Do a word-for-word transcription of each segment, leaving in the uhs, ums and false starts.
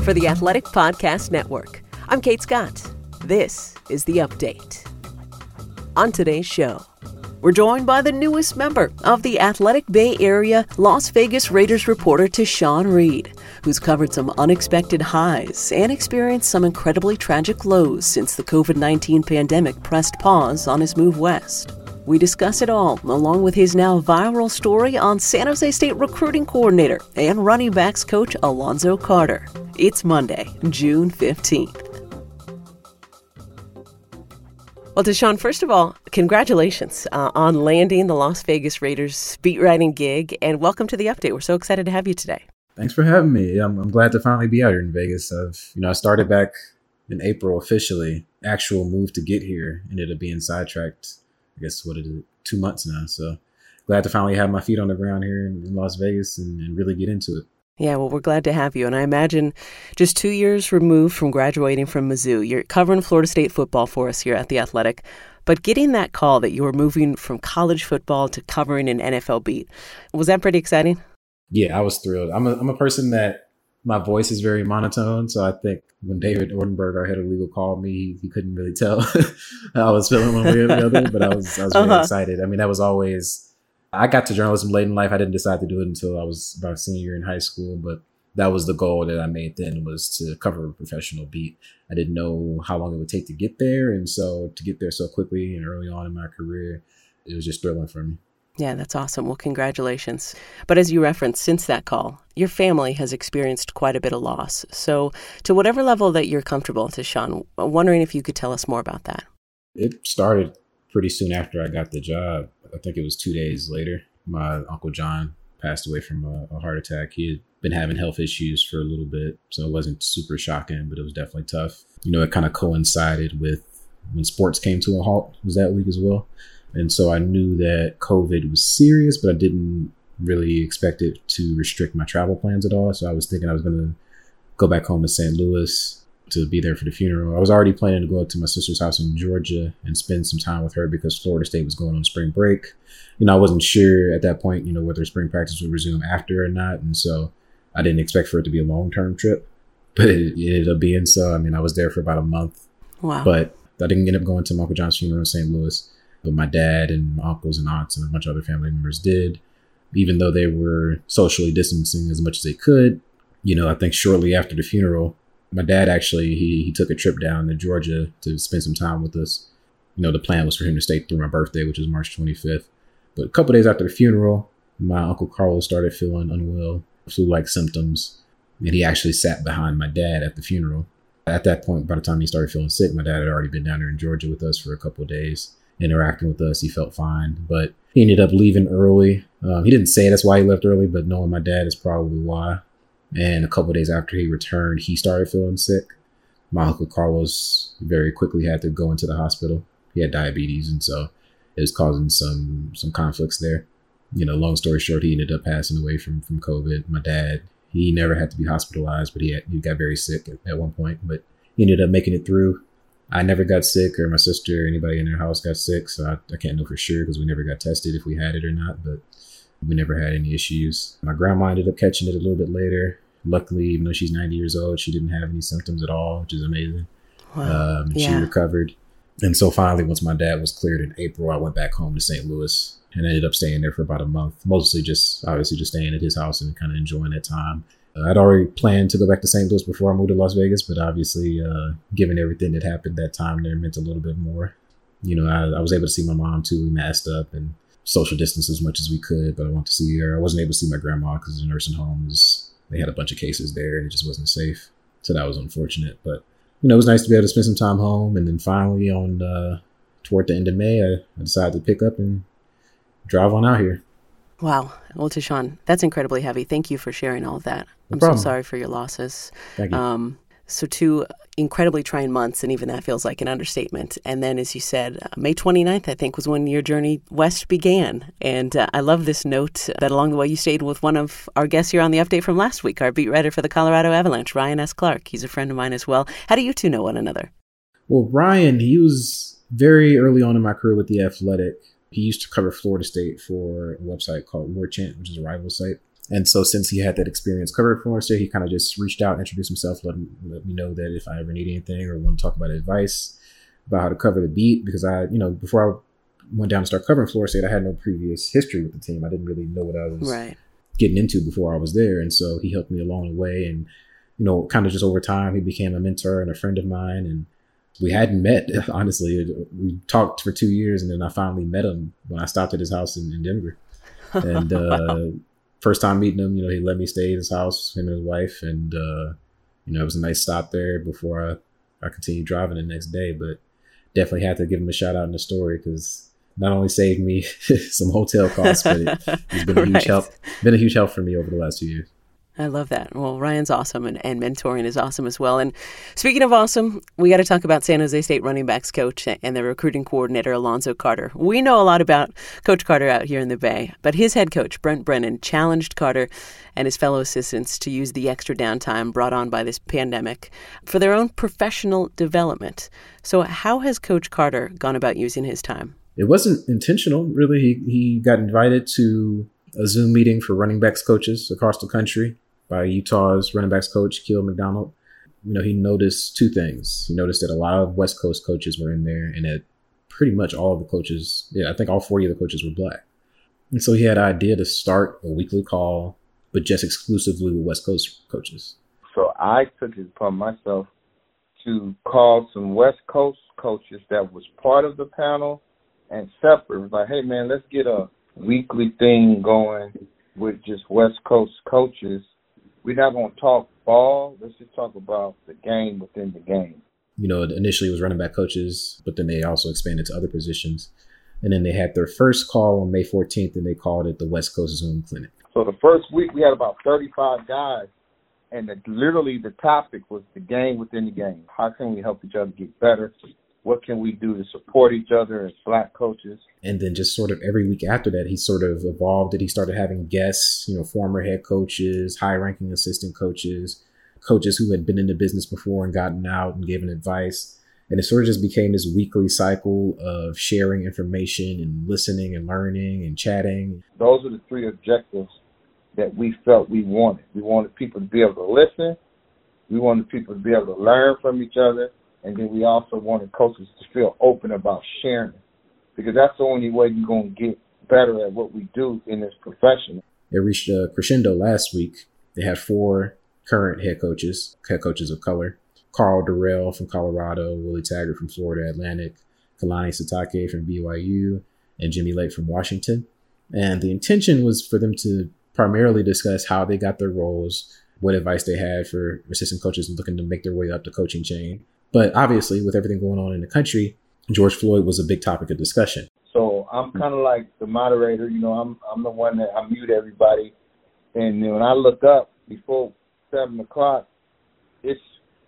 for the Athletic Podcast Network. I'm Kate Scott. This is The Update. On today's show, we're joined by the newest member of the Athletic Bay Area Las Vegas Raiders reporter Tashawn Reed, who's covered some unexpected highs and experienced some incredibly tragic lows since the covid nineteen pandemic pressed pause on his move west. We discuss it all, along with his now viral story on San Jose State recruiting coordinator and running backs coach Alonzo Carter. It's Monday, June fifteenth. Well, Tashawn, first of all, congratulations uh, on landing the Las Vegas Raiders beat writing gig, and welcome to The Update. We're so excited to have you today. Thanks for having me. I'm, I'm glad to finally be out here in Vegas. I've, you know, I started back in April officially. Actual move to get here ended up being sidetracked. I guess what it is, two months now. So glad to finally have my feet on the ground here in, in Las Vegas and, and really get into it. Yeah, well, we're glad to have you. And I imagine just two years removed from graduating from Mizzou, you're covering Florida State football for us here at The Athletic. But getting that call that you were moving from college football to covering an N F L beat, was that pretty exciting? Yeah, I was thrilled. I'm a, I'm a person that my voice is very monotone. So I think when David Ordenberg, our head of legal, called me, he, he couldn't really tell how I was feeling one way or the other. But I was I was really uh-huh. excited. I mean, that was always, I got to journalism late in life. I didn't decide to do it until I was about a senior in high school. But that was the goal that I made then, was to cover a professional beat. I didn't know how long it would take to get there. And so to get there so quickly and early on in my career, it was just thrilling for me. Yeah, that's awesome. Well, congratulations. But as you referenced, since that call, your family has experienced quite a bit of loss. So to whatever level that you're comfortable, Tashawn, I'm wondering if you could tell us more about that. It started pretty soon after I got the job. I think it was two days later. My Uncle John passed away from a, a heart attack. He had been having health issues for a little bit, so it wasn't super shocking, but it was definitely tough. You know, it kind of coincided with when sports came to a halt, was that week as well. And so I knew that COVID was serious, but I didn't really expect it to restrict my travel plans at all. So I was thinking I was going to go back home to Saint Louis to be there for the funeral. I was already planning to go up to my sister's house in Georgia and spend some time with her because Florida State was going on spring break. You know, I wasn't sure at that point, you know, whether spring practice would resume after or not. And so I didn't expect for it to be a long-term trip, but it, it ended up being so. I mean, I was there for about a month. Wow. But I didn't end up going to my Uncle John's funeral in Saint Louis. But my dad and my uncles and aunts and a bunch of other family members did, even though they were socially distancing as much as they could. You know, I think shortly after the funeral, my dad actually, he, he took a trip down to Georgia to spend some time with us. You know, the plan was for him to stay through my birthday, which was March twenty-fifth. But a couple days after the funeral, my Uncle Carlos started feeling unwell, flu-like symptoms. And he actually sat behind my dad at the funeral. At that point, by the time he started feeling sick, my dad had already been down there in Georgia with us for a couple of days, interacting with us. He felt fine, but he ended up leaving early. Um, he didn't say that's why he left early, but knowing my dad is probably why. And a couple of days after he returned, he started feeling sick. My Uncle Carlos very quickly had to go into the hospital. He had diabetes, and so it was causing some some conflicts there. You know, long story short, he ended up passing away from from COVID. My dad, he never had to be hospitalized, but he had, he got very sick at, at one point, but he ended up making it through. I never got sick, or my sister or anybody in their house got sick, so I, I can't know for sure because we never got tested if we had it or not, but we never had any issues. My grandma ended up catching it a little bit later. Luckily, even though she's ninety years old, she didn't have any symptoms at all, which is amazing. Wow. Um, yeah. She recovered. And so finally, once my dad was cleared in April, I went back home to Saint Louis and ended up staying there for about a month, mostly just, obviously just staying at his house and kind of enjoying that time. Uh, I'd already planned to go back to Saint Louis before I moved to Las Vegas, but obviously, uh, given everything that happened that time there meant a little bit more. You know, I, I was able to see my mom too. We masked up and social distance as much as we could, but I wanted to see her. I wasn't able to see my grandma because the nursing homes, they had a bunch of cases there and it just wasn't safe. So that was unfortunate, but you know, it was nice to be able to spend some time home. And then finally on, uh, toward the end of May, I, I decided to pick up and drive on out here. Wow. Well, Tashawn, that's incredibly heavy. Thank you for sharing all of that. No I'm problem. so sorry for your losses. Thank you. Um, so two incredibly trying months, and even that feels like an understatement. And then, as you said, uh, May twenty-ninth, I think, was when your journey west began. And uh, I love this note that along the way you stayed with one of our guests here on The Update from last week, our beat writer for the Colorado Avalanche, Ryan S. Clark. He's a friend of mine as well. How do you two know one another? Well, Ryan, he was very early on in my career with The Athletic. He used to cover Florida State for a website called War Chant, which is a rival site. And so since he had that experience covering Florida State, he kind of just reached out, introduced himself, let, let me know that if I ever need anything or want to talk about advice about how to cover the beat, because I, you know, before I went down to start covering Florida State, I had no previous history with the team. I didn't really know what I was right. getting into before I was there. And so he helped me along the way. And, you know, kind of just over time, he became a mentor and a friend of mine. And we hadn't met, honestly. We talked for two years, and then I finally met him when I stopped at his house in, in Denver. And uh, wow. First time meeting him, you know, he let me stay at his house, him and his wife. And, uh, you know, it was a nice stop there before I, I continued driving the next day. But definitely had to give him a shout out in the story, because not only saved me some hotel costs, but it, he's been a huge right. help, been a huge help for me over the last few years. I love that. Well, Ryan's awesome, and, and mentoring is awesome as well. And speaking of awesome, we got to talk about San Jose State running backs coach and the recruiting coordinator, Alonzo Carter. We know a lot about Coach Carter out here in the Bay, but his head coach, Brent Brennan, challenged Carter and his fellow assistants to use the extra downtime brought on by this pandemic for their own professional development. So how has Coach Carter gone about using his time? It wasn't intentional, really. He, he got invited to a Zoom meeting for running backs coaches across the country by Utah's running backs coach, Keel McDonald. You know, he noticed two things. He noticed that a lot of West Coast coaches were in there, and that pretty much all of the coaches, yeah, I think all forty of the coaches were Black. And so he had an idea to start a weekly call, but just exclusively with West Coast coaches. So I took it upon myself to call some West Coast coaches that was part of the panel and separate. It was like, hey, man, let's get a weekly thing going with just West Coast coaches. We're not going to talk ball. Let's just talk about the game within the game. You know, initially it was running back coaches, but then they also expanded to other positions. And then they had their first call on May fourteenth, and they called it the West Coast Zoom Clinic. So the first week we had about thirty-five guys, and the, literally the topic was the game within the game. How can we help each other get better? What can we do to support each other as Black coaches? And then just sort of every week after that, he sort of evolved it. He started having guests, you know, former head coaches, high-ranking assistant coaches, coaches who had been in the business before and gotten out and given advice. And it sort of just became this weekly cycle of sharing information and listening and learning and chatting. Those are the three objectives that we felt we wanted. We wanted people to be able to listen. We wanted people to be able to learn from each other. And then we also wanted coaches to feel open about sharing, because that's the only way you're going to get better at what we do in this profession. It reached a crescendo last week. They had four current head coaches, head coaches of color. Carl Durrell from Colorado, Willie Taggart from Florida Atlantic, Kalani Sitake from B Y U, and Jimmy Lake from Washington. And the intention was for them to primarily discuss how they got their roles, what advice they had for assistant coaches looking to make their way up the coaching chain. But obviously, with everything going on in the country, George Floyd was a big topic of discussion. So I'm kind of like the moderator. You know, I'm I'm the one that I mute everybody. And when I look up before seven o'clock, it's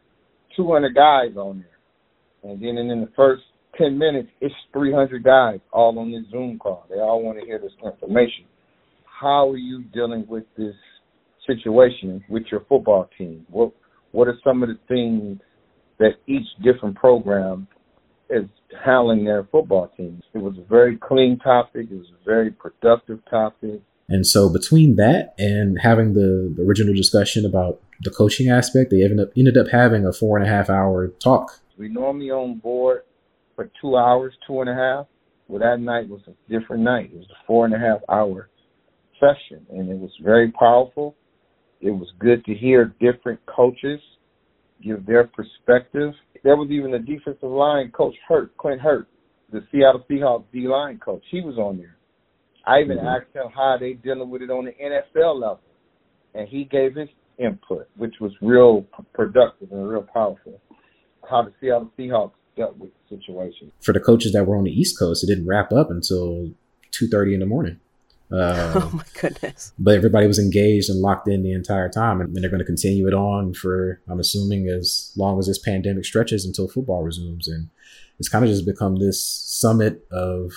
two hundred guys on there. And then in the first ten minutes, it's three hundred guys all on this Zoom call. They all want to hear this information. How are you dealing with this situation with your football team? What What are some of the things that each different program is handling their football teams? It was a very clean topic. It was a very productive topic. And so between that and having the, the original discussion about the coaching aspect, they ended up, ended up having a four and a half hour talk. We normally on board for two hours, two and a half. Well, that night was a different night. It was a four and a half hour session, and it was very powerful. It was good to hear different coaches give their perspective. There was even a defensive line coach, Hurt, Clint Hurt, the Seattle Seahawks D-line coach. He was on there. I even mm-hmm. asked him how they dealing with it on the N F L level, and he gave his input, which was real productive and real powerful, how the Seattle Seahawks dealt with the situation. For the coaches that were on the East Coast, it didn't wrap up until two thirty in the morning. Uh, oh, my goodness. But everybody was engaged and locked in the entire time. And they're going to continue it on for, I'm assuming, as long as this pandemic stretches until football resumes. And it's kind of just become this summit of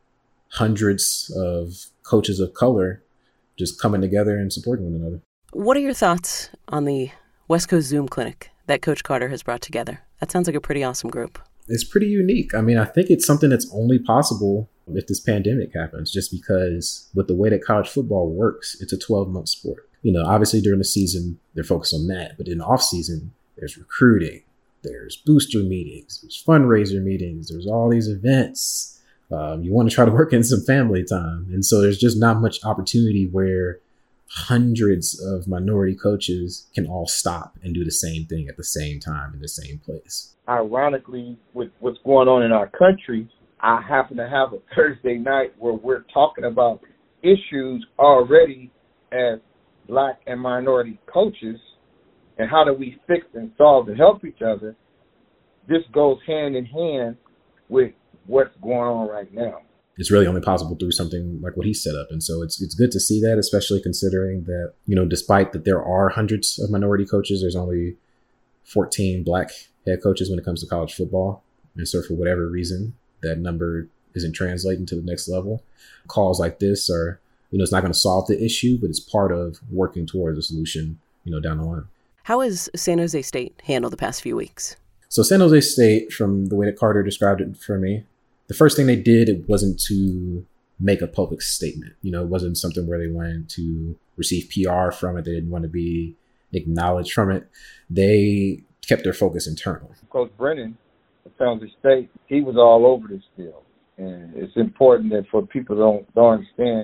hundreds of coaches of color just coming together and supporting one another. What are your thoughts on the West Coast Zoom Clinic that Coach Carter has brought together? That sounds like a pretty awesome group. It's pretty unique. I mean, I think it's something that's only possible if this pandemic happens, just because with the way that college football works, it's a twelve-month sport. You know, obviously during the season, they're focused on that. But in the off-season, there's recruiting, there's booster meetings, there's fundraiser meetings, there's all these events. Um, you want to try to work in some family time. And so there's just not much opportunity where hundreds of minority coaches can all stop and do the same thing at the same time in the same place. Ironically, with what's going on in our country, I happen to have a Thursday night where we're talking about issues already as Black and minority coaches and how do we fix and solve and help each other. This goes hand in hand with what's going on right now. It's really only possible through something like what he set up. And so it's it's good to see that, especially considering that, you know, despite that there are hundreds of minority coaches, there's only fourteen Black head coaches when it comes to college football. And so for whatever reason, that number isn't translating to the next level. Calls like this are, you know, it's not going to solve the issue, but it's part of working towards a solution, you know, down the line. How has San Jose State handled the past few weeks? So San Jose State, from the way that Carter described it for me, the first thing they did, it wasn't to make a public statement. You know, it wasn't something where they wanted to receive P R from it. They didn't want to be acknowledged from it. They kept their focus internal. Coach Brennan at San Jose State, he was all over this deal. And it's important that for people who don't, don't understand,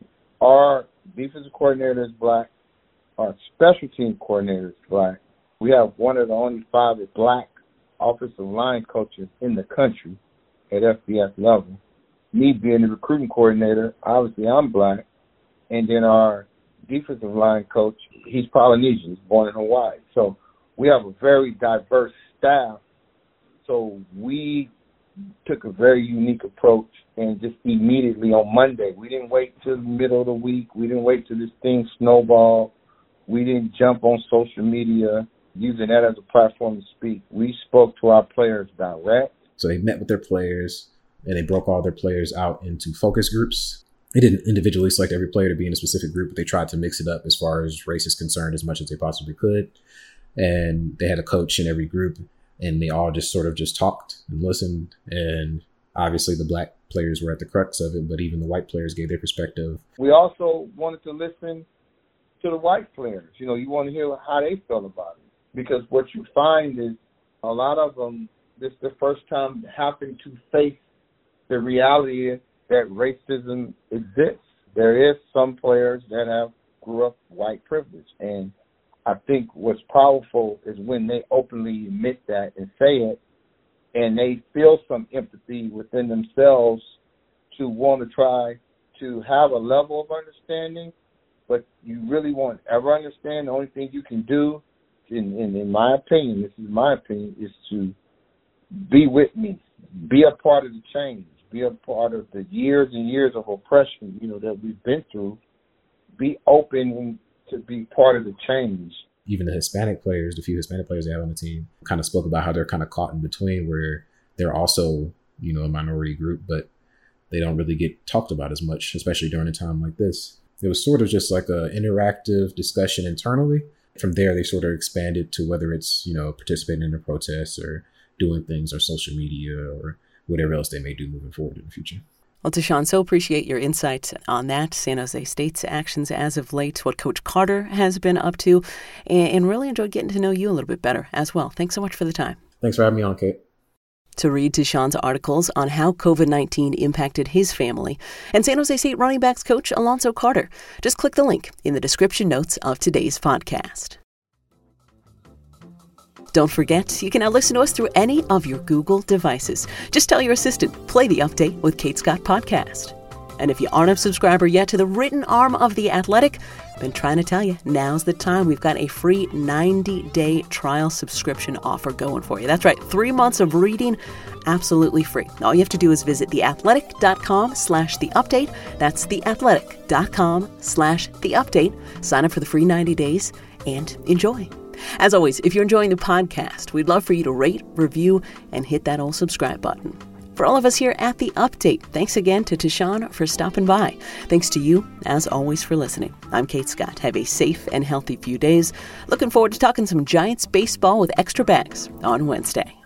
our defensive coordinator is Black, our special team coordinator is Black. We have one of the only five Black offensive line coaches in the country at F B S level. Me being the recruiting coordinator, obviously I'm Black. And then our defensive line coach, he's Polynesian, he's born in Hawaii. So we have a very diverse staff. So we took a very unique approach, and just immediately on Monday, we didn't wait till the middle of the week. We didn't wait till this thing snowballed. We didn't jump on social media using that as a platform to speak. We spoke to our players direct. So they met with their players, and they broke all their players out into focus groups. They didn't individually select every player to be in a specific group, but they tried to mix it up as far as race is concerned as much as they possibly could. And they had a coach in every group, and they all just sort of just talked and listened. And obviously the Black players were at the crux of it, but even the white players gave their perspective. We also wanted to listen to the white players. You know, you want to hear how they felt about it. Because what you find is a lot of them, this is the first time having to face the reality that racism exists. There is some players that have grew up white privilege. And I think what's powerful is when they openly admit that and say it, and they feel some empathy within themselves to want to try to have a level of understanding, but you really won't ever understand. The only thing you can do, in, in, in my opinion, this is my opinion, is to be with me, be a part of the change, be a part of the years and years of oppression, you know, that we've been through. Be open to be part of the change. Even the Hispanic players, the few Hispanic players they have on the team, kind of spoke about how they're kind of caught in between, where they're also, you know, a minority group, but they don't really get talked about as much, especially during a time like this. It was sort of just like an interactive discussion internally. From there, they sort of expanded to whether it's, you know, participating in the protests or doing things on social media or whatever else they may do moving forward in the future. Well, Tashawn, so appreciate your insight on that, San Jose State's actions as of late, what Coach Carter has been up to, and really enjoyed getting to know you a little bit better as well. Thanks so much for the time. Thanks for having me on, Kate. To read Tashawn's articles on how covid nineteen impacted his family and San Jose State running backs coach Alonso Carter, just click the link in the description notes of today's podcast. Don't forget, you can now listen to us through any of your Google devices. Just tell your assistant, play the Update with Kate Scott podcast. And if you aren't a subscriber yet to the written arm of The Athletic, I've been trying to tell you, now's the time. We've got a free ninety-day trial subscription offer going for you. That's right, three months of reading, absolutely free. All you have to do is visit theathletic.com slash the update. That's theathletic.com slash the update. Sign up for the free ninety days and enjoy. As always, if you're enjoying the podcast, we'd love for you to rate, review, and hit that old subscribe button. For all of us here at The Update, thanks again to Tashawn for stopping by. Thanks to you, as always, for listening. I'm Kate Scott. Have a safe and healthy few days. Looking forward to talking some Giants baseball with extra bags on Wednesday.